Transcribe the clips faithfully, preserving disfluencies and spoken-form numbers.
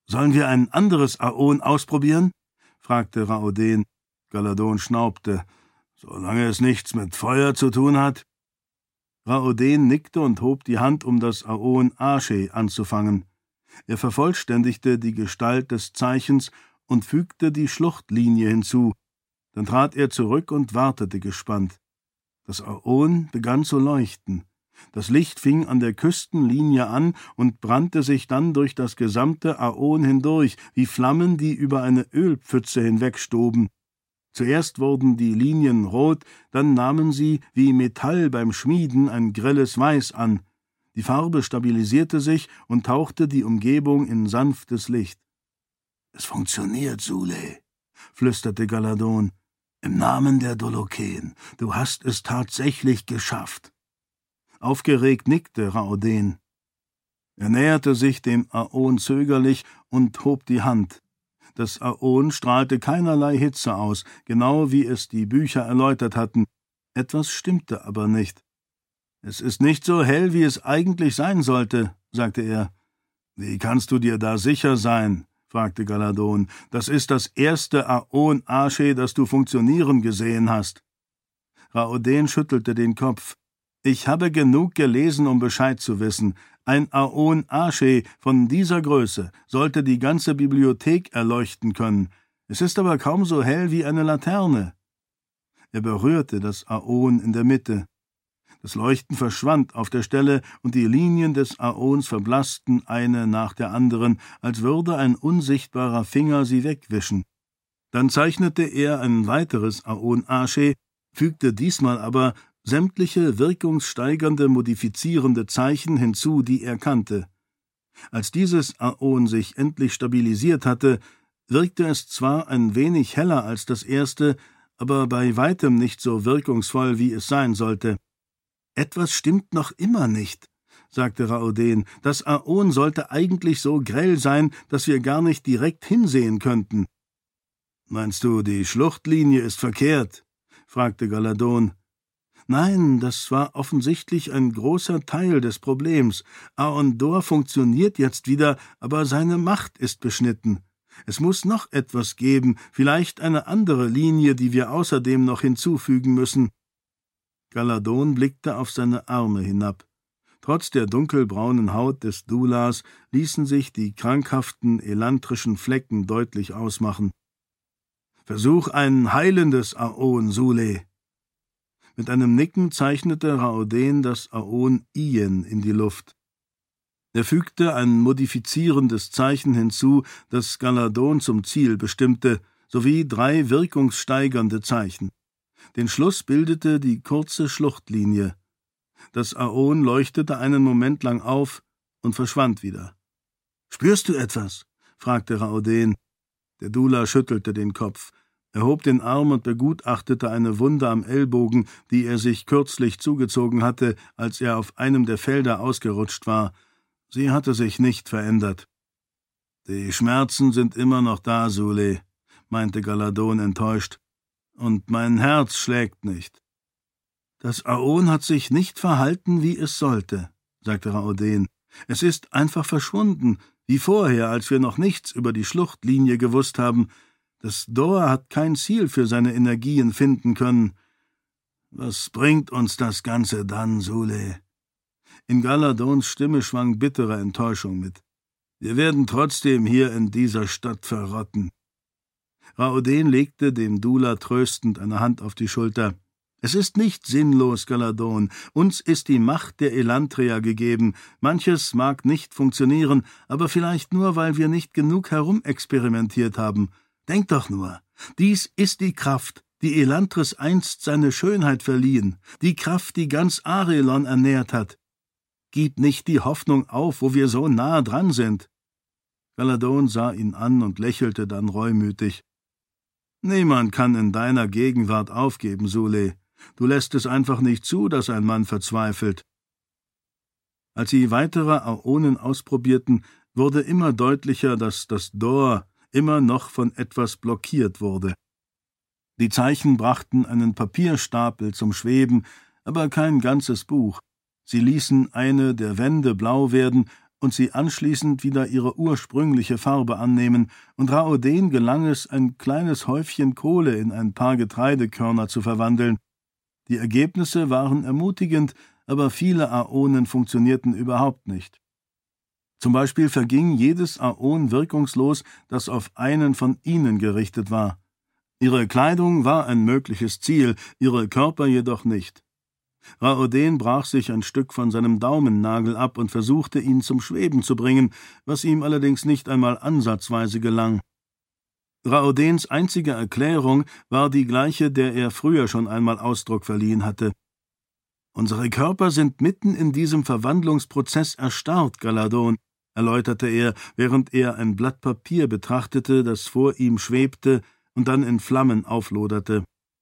»Sollen wir ein anderes Aon ausprobieren?« fragte Raoden. Galadon schnaubte. »Solange es nichts mit Feuer zu tun hat?« Raoden nickte und hob die Hand, um das Aon Ashe anzufangen. Er vervollständigte die Gestalt des Zeichens und fügte die Schluchtlinie hinzu. Dann trat er zurück und wartete gespannt. Das Aon begann zu leuchten. Das Licht fing an der Küstenlinie an und brannte sich dann durch das gesamte Aon hindurch, wie Flammen, die über eine Ölpfütze hinwegstoben. Zuerst wurden die Linien rot, dann nahmen sie, wie Metall beim Schmieden, ein grelles Weiß an. Die Farbe stabilisierte sich und tauchte die Umgebung in sanftes Licht. »Es funktioniert, Sule«, flüsterte Galadon. »Im Namen der Doloken, du hast es tatsächlich geschafft.« Aufgeregt nickte Raoden. Er näherte sich dem Aon zögerlich und hob die Hand. Das Aon strahlte keinerlei Hitze aus, genau wie es die Bücher erläutert hatten. Etwas stimmte aber nicht. »Es ist nicht so hell, wie es eigentlich sein sollte«, sagte er. »Wie kannst du dir da sicher sein?« fragte Galadon. »Das ist das erste Aon Ashe, das du funktionieren gesehen hast.« Raoden schüttelte den Kopf. »Ich habe genug gelesen, um Bescheid zu wissen. Ein Aon Ashe von dieser Größe sollte die ganze Bibliothek erleuchten können. Es ist aber kaum so hell wie eine Laterne.« Er berührte das Aon in der Mitte. Das Leuchten verschwand auf der Stelle, und die Linien des Aons verblassten eine nach der anderen, als würde ein unsichtbarer Finger sie wegwischen. Dann zeichnete er ein weiteres Aon Ashe, fügte diesmal aber sämtliche wirkungssteigernde, modifizierende Zeichen hinzu, die er kannte. Als dieses Aon sich endlich stabilisiert hatte, wirkte es zwar ein wenig heller als das erste, aber bei weitem nicht so wirkungsvoll, wie es sein sollte. »Etwas stimmt noch immer nicht«, sagte Raoden. »Das Aon sollte eigentlich so grell sein, dass wir gar nicht direkt hinsehen könnten.« »Meinst du, die Schluchtlinie ist verkehrt?« fragte Galadon. »Nein, das war offensichtlich ein großer Teil des Problems. Aon-Dor funktioniert jetzt wieder, aber seine Macht ist beschnitten. Es muss noch etwas geben, vielleicht eine andere Linie, die wir außerdem noch hinzufügen müssen.« Galadon blickte auf seine Arme hinab. Trotz der dunkelbraunen Haut des Dulas ließen sich die krankhaften, elantrischen Flecken deutlich ausmachen. »Versuch ein heilendes Aon, Sule.« Mit einem Nicken zeichnete Raoden das Aon Ien in die Luft. Er fügte ein modifizierendes Zeichen hinzu, das Galadon zum Ziel bestimmte, sowie drei wirkungssteigernde Zeichen. Den Schluss bildete die kurze Schluchtlinie. Das Aon leuchtete einen Moment lang auf und verschwand wieder. »Spürst du etwas?« fragte Raoden. Der Dula schüttelte den Kopf. Er hob den Arm und begutachtete eine Wunde am Ellbogen, die er sich kürzlich zugezogen hatte, als er auf einem der Felder ausgerutscht war. Sie hatte sich nicht verändert. »Die Schmerzen sind immer noch da, Sule«, meinte Galadon enttäuscht. »Und mein Herz schlägt nicht.« »Das Aon hat sich nicht verhalten, wie es sollte«, sagte Raoden. »Es ist einfach verschwunden, wie vorher, als wir noch nichts über die Schluchtlinie gewusst haben. Das Dor hat kein Ziel für seine Energien finden können. Was bringt uns das Ganze dann, Sule?« In Galadons Stimme schwang bittere Enttäuschung mit. »Wir werden trotzdem hier in dieser Stadt verrotten.« Raoden legte dem Dula tröstend eine Hand auf die Schulter. »Es ist nicht sinnlos, Galadon. Uns ist die Macht der Elantria gegeben. Manches mag nicht funktionieren, aber vielleicht nur, weil wir nicht genug herumexperimentiert haben. Denk doch nur, dies ist die Kraft, die Elantris einst seine Schönheit verliehen, die Kraft, die ganz Arelon ernährt hat. Gib nicht die Hoffnung auf, wo wir so nah dran sind.« Galadon sah ihn an und lächelte dann reumütig. »Niemand kann in deiner Gegenwart aufgeben, Sule. Du lässt es einfach nicht zu, dass ein Mann verzweifelt.« Als sie weitere Aonen ausprobierten, wurde immer deutlicher, dass das Dor immer noch von etwas blockiert wurde. Die Zeichen brachten einen Papierstapel zum Schweben, aber kein ganzes Buch. Sie ließen eine der Wände blau werden, und sie anschließend wieder ihre ursprüngliche Farbe annehmen, und Raoden gelang es, ein kleines Häufchen Kohle in ein paar Getreidekörner zu verwandeln. Die Ergebnisse waren ermutigend, aber viele Aonen funktionierten überhaupt nicht. Zum Beispiel verging jedes Aon wirkungslos, das auf einen von ihnen gerichtet war. Ihre Kleidung war ein mögliches Ziel, ihre Körper jedoch nicht. Raoden brach sich ein Stück von seinem Daumennagel ab und versuchte, ihn zum Schweben zu bringen, was ihm allerdings nicht einmal ansatzweise gelang. Raodens einzige Erklärung war die gleiche, der er früher schon einmal Ausdruck verliehen hatte. »Unsere Körper sind mitten in diesem Verwandlungsprozess erstarrt, Galadon«, erläuterte er, während er ein Blatt Papier betrachtete, das vor ihm schwebte und dann in Flammen aufloderte.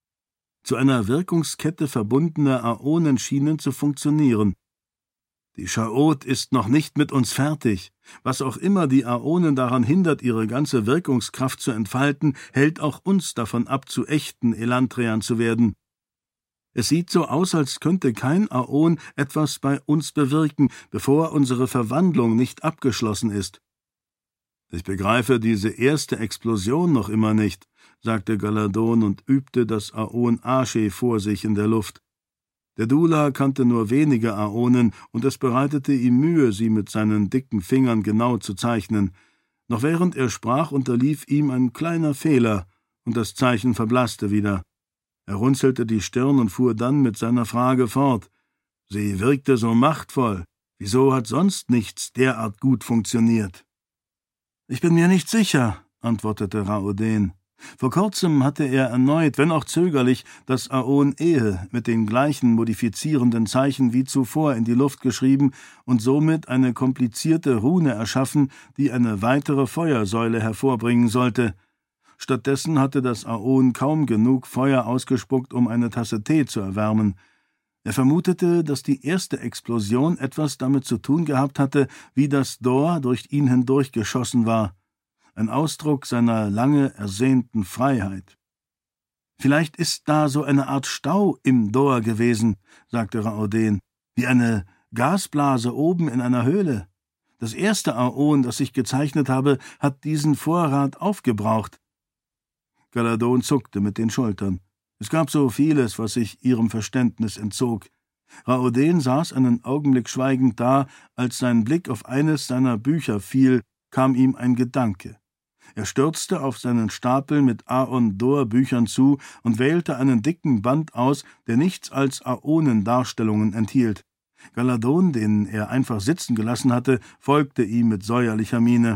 Zu einer Wirkungskette verbundene Aonen schienen zu funktionieren. »Die Chaot ist noch nicht mit uns fertig. Was auch immer die Aonen daran hindert, ihre ganze Wirkungskraft zu entfalten, hält auch uns davon ab, zu echten Elanträern zu werden. Es sieht so aus, als könnte kein Aon etwas bei uns bewirken, bevor unsere Verwandlung nicht abgeschlossen ist.« »Ich begreife diese erste Explosion noch immer nicht«, sagte Galadon und übte das Aon Ashe vor sich in der Luft. Der Dula kannte nur wenige Aonen, und es bereitete ihm Mühe, sie mit seinen dicken Fingern genau zu zeichnen. Noch während er sprach, unterlief ihm ein kleiner Fehler, und das Zeichen verblasste wieder. Er runzelte die Stirn und fuhr dann mit seiner Frage fort. »Sie wirkte so machtvoll. Wieso hat sonst nichts derart gut funktioniert?« »Ich bin mir nicht sicher«, antwortete Raoden. Vor kurzem hatte er erneut, wenn auch zögerlich, das Aon Ehe mit den gleichen modifizierenden Zeichen wie zuvor in die Luft geschrieben und somit eine komplizierte Rune erschaffen, die eine weitere Feuersäule hervorbringen sollte. Stattdessen hatte das Aon kaum genug Feuer ausgespuckt, um eine Tasse Tee zu erwärmen. Er vermutete, dass die erste Explosion etwas damit zu tun gehabt hatte, wie das Dor durch ihn hindurch geschossen war. Ein Ausdruck seiner lange ersehnten Freiheit. »Vielleicht ist da so eine Art Stau im Dor gewesen«, sagte Raoden, »wie eine Gasblase oben in einer Höhle. Das erste Aon, das ich gezeichnet habe, hat diesen Vorrat aufgebraucht.« Galadon zuckte mit den Schultern. Es gab so vieles, was sich ihrem Verständnis entzog. Raoden saß einen Augenblick schweigend da, als sein Blick auf eines seiner Bücher fiel, kam ihm ein Gedanke. Er stürzte auf seinen Stapel mit Aon-Dor-Büchern zu und wählte einen dicken Band aus, der nichts als Aonen-Darstellungen enthielt. Galadon, den er einfach sitzen gelassen hatte, folgte ihm mit säuerlicher Miene.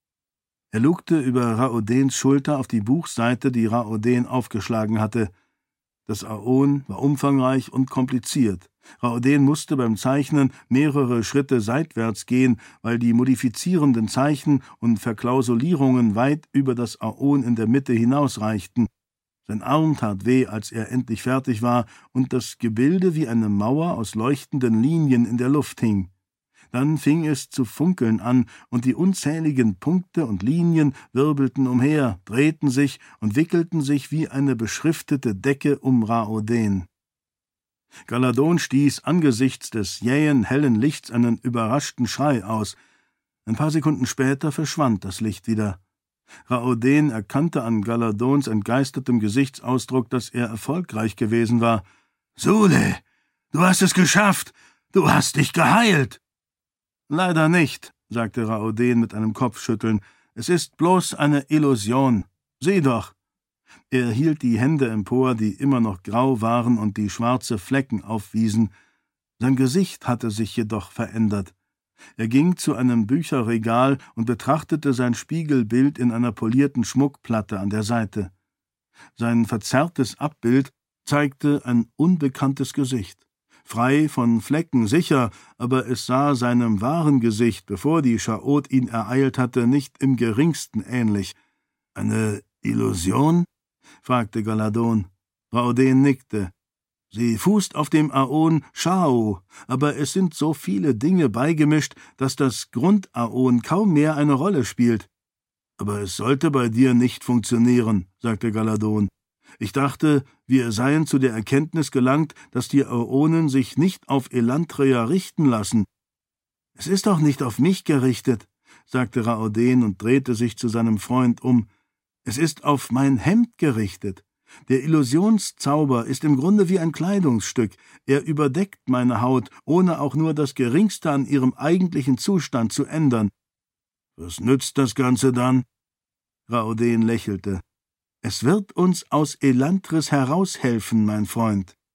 Er lugte über Raodens Schulter auf die Buchseite, die Raoden aufgeschlagen hatte. Das Aon war umfangreich und kompliziert. Raoden musste beim Zeichnen mehrere Schritte seitwärts gehen, weil die modifizierenden Zeichen und Verklausulierungen weit über das Aon in der Mitte hinausreichten. Sein Arm tat weh, als er endlich fertig war, und das Gebilde wie eine Mauer aus leuchtenden Linien in der Luft hing. Dann fing es zu funkeln an, und die unzähligen Punkte und Linien wirbelten umher, drehten sich und wickelten sich wie eine beschriftete Decke um Raoden. Galadon stieß angesichts des jähen, hellen Lichts einen überraschten Schrei aus. Ein paar Sekunden später verschwand das Licht wieder. Raoden erkannte an Galadons entgeistertem Gesichtsausdruck, dass er erfolgreich gewesen war. »Sule, du hast es geschafft! Du hast dich geheilt!« »Leider nicht«, sagte Raoden mit einem Kopfschütteln. »Es ist bloß eine Illusion. Sieh doch!« Er hielt die Hände empor, die immer noch grau waren und die schwarze Flecken aufwiesen. Sein Gesicht hatte sich jedoch verändert. Er ging zu einem Bücherregal und betrachtete sein Spiegelbild in einer polierten Schmuckplatte an der Seite. Sein verzerrtes Abbild zeigte ein unbekanntes Gesicht. Frei von Flecken, sicher, aber es sah seinem wahren Gesicht, bevor die Chaot ihn ereilt hatte, nicht im geringsten ähnlich. »Eine Illusion?« fragte Galadon. Raoden nickte. »Sie fußt auf dem Aon Shao, aber es sind so viele Dinge beigemischt, dass das Grund-Aon kaum mehr eine Rolle spielt.« »Aber es sollte bei dir nicht funktionieren«, sagte Galadon. »Ich dachte, wir seien zu der Erkenntnis gelangt, dass die Aonen sich nicht auf Elantria richten lassen.« »Es ist doch nicht auf mich gerichtet«, sagte Raoden und drehte sich zu seinem Freund um. »Es ist auf mein Hemd gerichtet. Der Illusionszauber ist im Grunde wie ein Kleidungsstück. Er überdeckt meine Haut, ohne auch nur das Geringste an ihrem eigentlichen Zustand zu ändern.« »Was nützt das Ganze dann?« Raoden lächelte. »Es wird uns aus Elantris heraushelfen, mein Freund.«